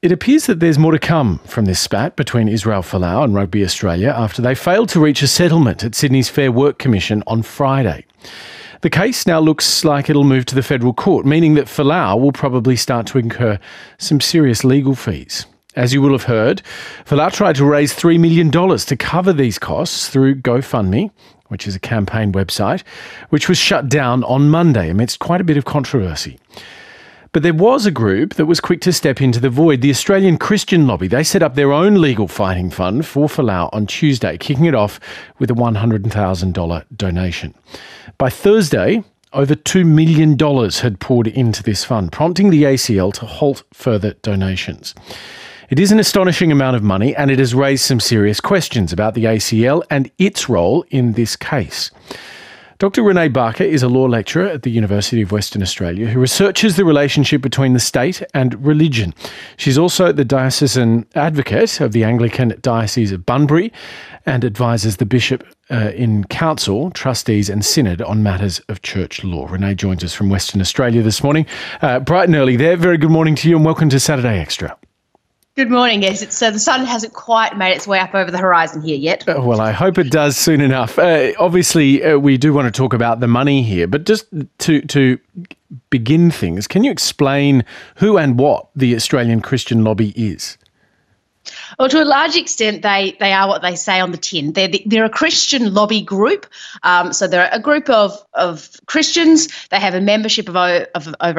It appears that there's more to come from this spat between Israel Folau and Rugby Australia after they failed to reach a settlement at Sydney's Fair Work Commission on Friday. The case now looks like it'll move to the federal court, meaning that Folau will probably start to incur some serious legal fees. As you will have heard, Folau tried to raise $3 million to cover these costs through GoFundMe, which is a campaign website, which was shut down on Monday amidst quite a bit of controversy. But there was a group that was quick to step into the void, the Australian Christian Lobby. They set up their own legal fighting fund for Folau on Tuesday, kicking it off with a $100,000 donation. By Thursday, over $2 million had poured into this fund, prompting the ACL to halt further donations. It is an astonishing amount of money, and it has raised some serious questions about the ACL and its role in this case. Dr. Renee Barker is a law lecturer at the University of Western Australia who researches the relationship between the state and religion. She's also the diocesan advocate of the Anglican Diocese of Bunbury and advises the bishop in council, trustees and synod on matters of church law. Renee joins us from Western Australia this morning. Bright and early there. Very good morning to you and welcome to Saturday Extra. Good morning. Yes, the sun hasn't quite made its way up over the horizon here yet. Well, I hope it does soon enough. Obviously, we do want to talk about the money here, but just to begin things, can you explain who and what the Australian Christian Lobby is? Well, to a large extent, they are what they say on the tin. They're a Christian lobby group. So they're a group of Christians. They have a membership of over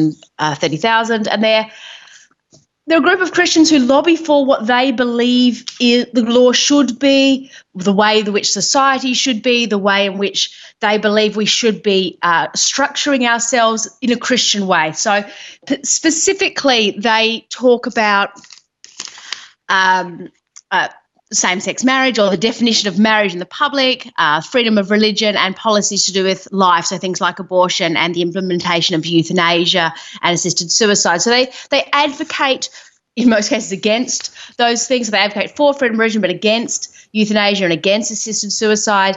130,000, and they're a group of Christians who lobby for what they believe the law should be, the way in which society should be, the way in which they believe we should be structuring ourselves in a Christian way. So specifically, they talk about same-sex marriage or the definition of marriage in the public, freedom of religion and policies to do with life, so things like abortion and the implementation of euthanasia and assisted suicide. So they advocate, in most cases, against those things. They advocate for freedom of religion but against euthanasia and against assisted suicide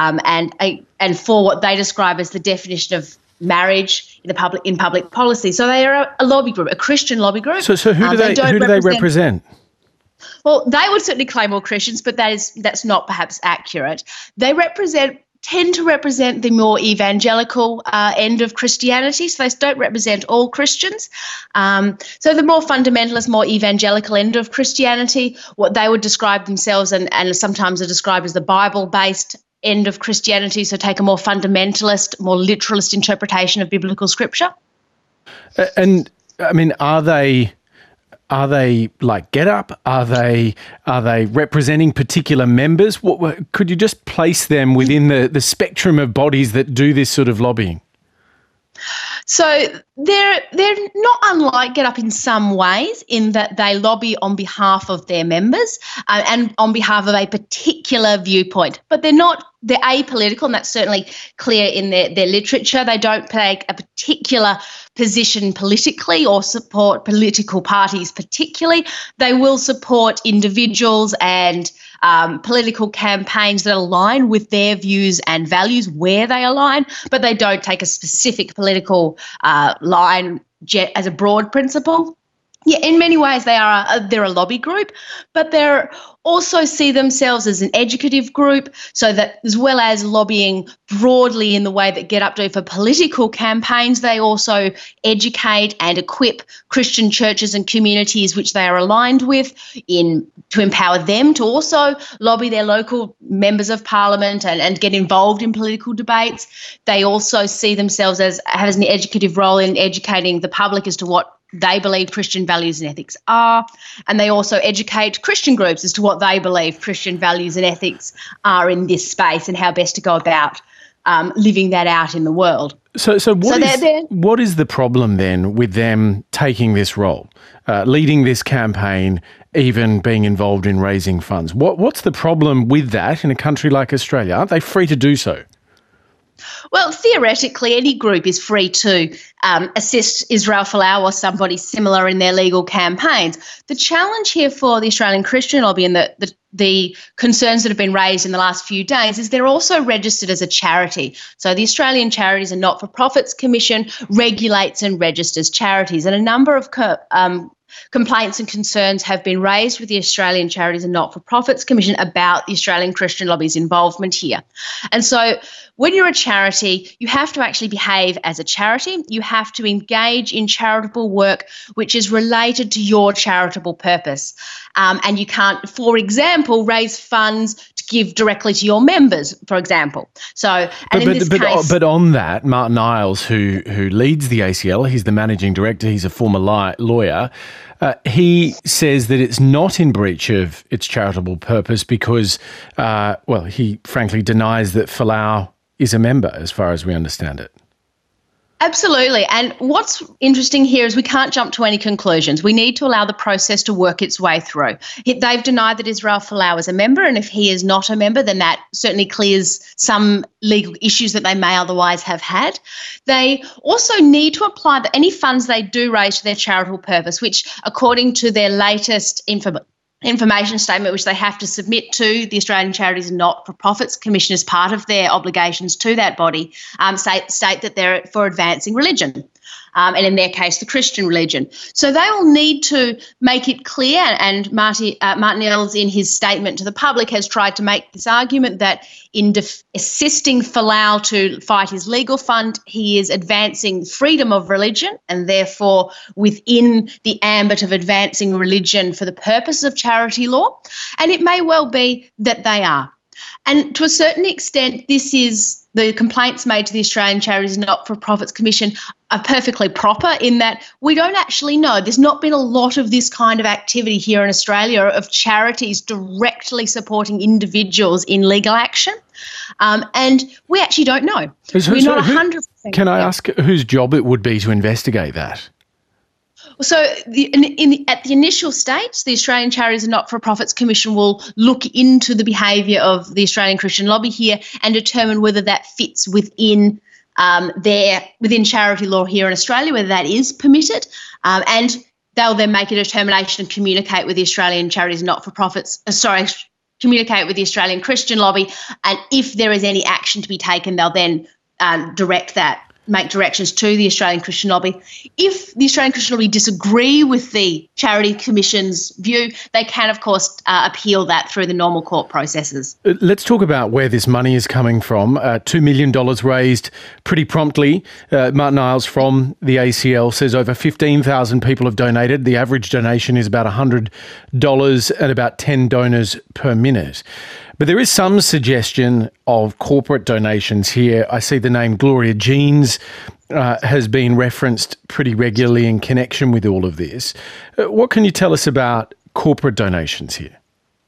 and for what they describe as the definition of marriage in public policy. So they are a lobby group, a Christian lobby group. So who do they represent? Well, they would certainly claim all Christians, but that's not perhaps accurate. They tend to represent the more evangelical end of Christianity, so they don't represent all Christians. So the more fundamentalist, more evangelical end of Christianity, what they would describe themselves and sometimes are described as the Bible-based end of Christianity, so take a more fundamentalist, more literalist interpretation of biblical scripture. And, I mean, Are they like Get Up? Are they representing particular members? Could you just place them within the spectrum of bodies that do this sort of lobbying? So they're not unlike Get Up in some ways, in that they lobby on behalf of their members and on behalf of a particular viewpoint, but they're apolitical, and that's certainly clear in their literature. They don't take a particular position politically or support political parties particularly. They will support individuals and political campaigns that align with their views and values where they align, but they don't take a specific political line as a broad principle. Yeah, in many ways they're a lobby group, but they also see themselves as an educative group, so that as well as lobbying broadly in the way that Get Up do for political campaigns, they also educate and equip Christian churches and communities which they are aligned with to empower them to also lobby their local members of parliament and get involved in political debates. They also see themselves as an educative role in educating the public as to what they believe Christian values and ethics are, and they also educate Christian groups as to what they believe Christian values and ethics are in this space and how best to go about living that out in the world. So what is the problem then with them taking this role, leading this campaign, even being involved in raising funds? What's the problem with that in a country like Australia? Aren't they free to do so? Well, theoretically, any group is free to assist Israel Folau or somebody similar in their legal campaigns. The challenge here for the Australian Christian Lobby and the concerns that have been raised in the last few days is they're also registered as a charity. So the Australian Charities and Not-for-Profits Commission regulates and registers charities, and a number of complaints and concerns have been raised with the Australian Charities and Not-for-Profits Commission about the Australian Christian Lobby's involvement here. And so when you're a charity, you have to actually behave as a charity. You have to engage in charitable work which is related to your charitable purpose. And you can't, for example, raise funds to give directly to your members, for example. So, but on that, Martin Iles, who leads the ACL, he's the managing director, he's a former lawyer, he says that it's not in breach of its charitable purpose because, he frankly denies that Folau is a member, as far as we understand it. Absolutely. And what's interesting here is we can't jump to any conclusions. We need to allow the process to work its way through. They've denied that Israel Folau is a member, and if he is not a member, then that certainly clears some legal issues that they may otherwise have had. They also need to apply that any funds they do raise to their charitable purpose, which according to their latest information statement, which they have to submit to the Australian Charities and Not-for-Profits Commission as part of their obligations to that body, state that they're for advancing religion, and in their case, the Christian religion. So they will need to make it clear, and Martin Iles in his statement to the public has tried to make this argument that in assisting Folau to fight his legal fund, he is advancing freedom of religion and therefore within the ambit of advancing religion for the purpose of charity law. And it may well be that they are. And to a certain extent, this is the complaints made to the Australian Charities and Not-for-Profits Commission are perfectly proper in that we don't actually know. There's not been a lot of this kind of activity here in Australia of charities directly supporting individuals in legal action. And we actually don't know. We're not 100%. Can I ask whose job it would be to investigate that? So at the initial stage, the Australian Charities and Not-for-Profits Commission will look into the behaviour of the Australian Christian Lobby here and determine whether that fits within charity law here in Australia, whether that is permitted, and they'll then make a determination and communicate with the Australian Charities and Not-for-Profits, communicate with the Australian Christian Lobby, and if there is any action to be taken, they'll then make directions to the Australian Christian Lobby. If the Australian Christian Lobby disagree with the Charity Commission's view, they can, of course, appeal that through the normal court processes. Let's talk about where this money is coming from. $2 million raised pretty promptly. Martin Iles from the ACL says over 15,000 people have donated. The average donation is about $100 and about 10 donors per minute. But there is some suggestion of corporate donations here. I see the name Gloria Jeans has been referenced pretty regularly in connection with all of this. What can you tell us about corporate donations here?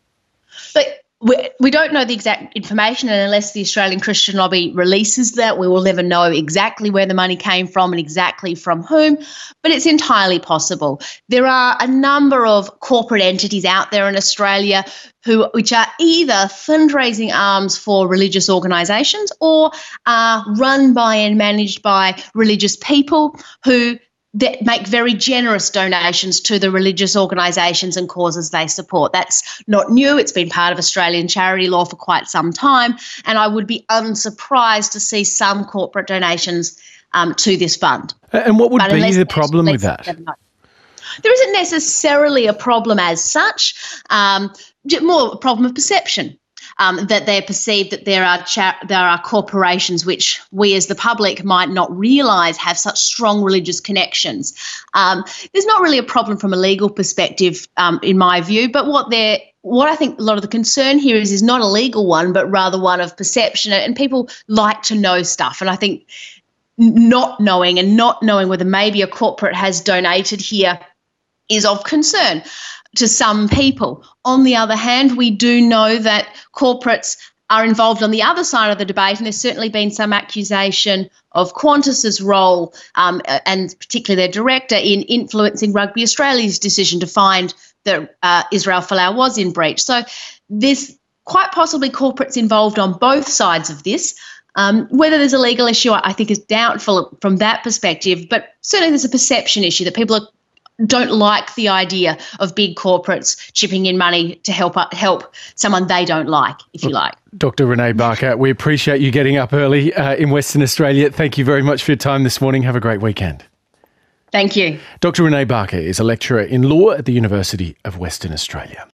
We don't know the exact information, and unless the Australian Christian Lobby releases that, we will never know exactly where the money came from and exactly from whom, but it's entirely possible. There are a number of corporate entities out there in Australia which are either fundraising arms for religious organisations or are run by and managed by religious people who that make very generous donations to the religious organisations and causes they support. That's not new. It's been part of Australian charity law for quite some time, and I would be unsurprised to see some corporate donations to this fund. And what would be the problem with that? There isn't necessarily a problem as such, more a problem of perception. That they're perceived that there are corporations which we as the public might not realise have such strong religious connections. There's not really a problem from a legal perspective, in my view, but what I think a lot of the concern here is not a legal one, but rather one of perception, and people like to know stuff. And I think not knowing whether maybe a corporate has donated here is of concern to some people. On the other hand, we do know that corporates are involved on the other side of the debate, and there's certainly been some accusation of Qantas's role, and particularly their director, in influencing Rugby Australia's decision to find that Israel Folau was in breach. So there's quite possibly corporates involved on both sides of this. Whether there's a legal issue, I think, is doubtful from that perspective, but certainly there's a perception issue that people don't like the idea of big corporates chipping in money to help someone they don't like, if you like. Dr. Renee Barker, we appreciate you getting up early in Western Australia. Thank you very much for your time this morning. Have a great weekend. Thank you. Dr Renee Barker is a lecturer in law at the University of Western Australia.